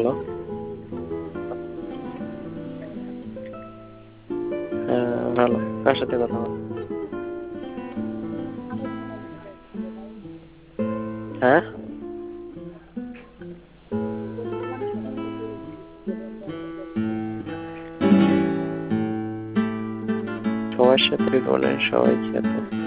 Hello. হ্যাঁ, ভালো। কার সাথে কথা বল? হ্যাঁ, সবার সাথে মানে সবাই কি এত